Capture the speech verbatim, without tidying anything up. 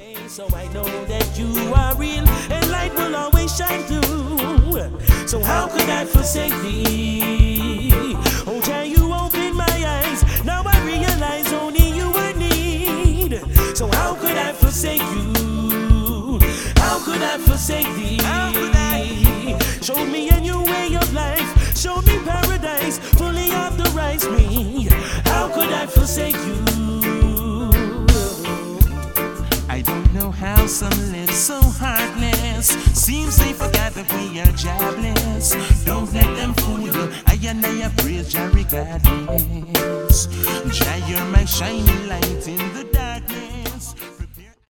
So I know that you are real and light will always shine through. So how could I forsake thee? Oh, till you open my eyes, now I realize only you I need. So how could I forsake you? How could I forsake thee? How could I? Show me a new way of life, show me paradise, fully authorize me. How could I forsake you? I don't know how some live so heartless. Seems they forgot that we are jobless. Don't let them fool you. I and I praise Jah regardless. Jah, you're my shining